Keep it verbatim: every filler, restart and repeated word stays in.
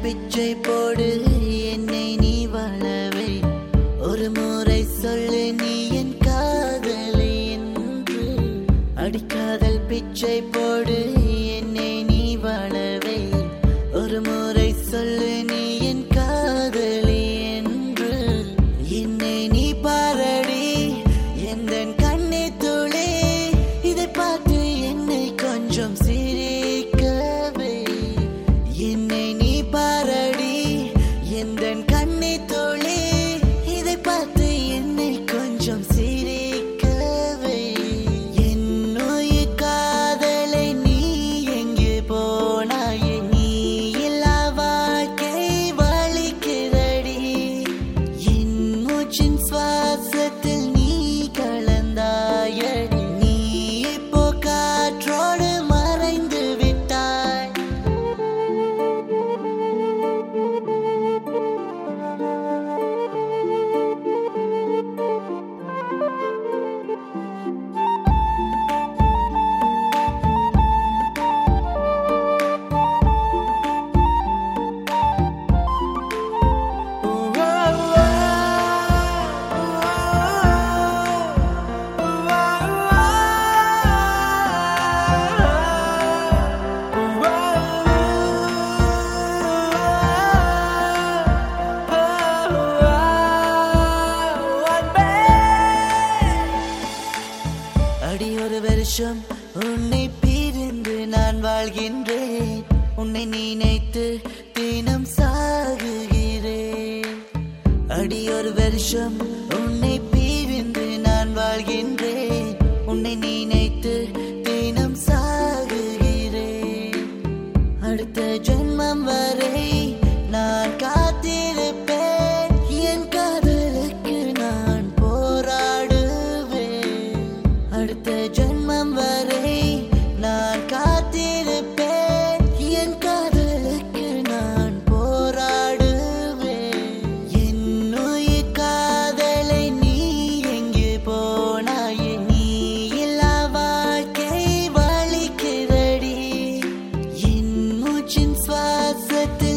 பிச்சை போடு என்னை நீ வாழவே ஒரு முறை சொல்லு நீ என் காதலை என்று அடிக்காதல் பிச்சை போடு என்னை நீ வாழவே ஒரு முறை சொல்லு நீ என் காதலை என்று என்னை நீ பாரடி எந்த கண்ணை துளி இதை பார்த்து என்னை கொஞ்சம் சிரிக்கவே என்னை நீ பாரடி எந்த கண்ணை துளி இதை பார்த்து என்னை கொஞ்சம் சிரிக்கவே என்னுயிர் காதலை நீ எங்கே போனாயே நீ இல்லா வாழ்க்கை வலிக்கிறடி என் மூச்சின் சுவாசத்தில் நீ கலந்தாயடி நீ இப்போ காற்றோடு மறைந்து விட்டாய் அடி ஒரு வருஷம் உன்னை பிரிந்து நான் வாழ்கின்றேன் உன்னை நினைத்து தினம் சாகுகிறேன் அடி ஒரு வருஷம் உன்னை பிரிந்து நான் வாழ்கின்றேன் உன்னை நினைத்து தினம் சாகுகிறேன் அடுத்த ஜென்மம் வரை நான் காத்திருப்பேன் என் காதலுக்கு நான் போராடுவேன் அடுத்த ஜென்மம் வரை நான் காத்திருப்பேன் என் காதலுக்கு நான் போராடுவேன் என்னுயிர் காதலை நீ எங்கே போனாயே நீ இல்லா வாழ்க்கை வலிக்கிறடி என் மூச்சின் சுவாசத்தில்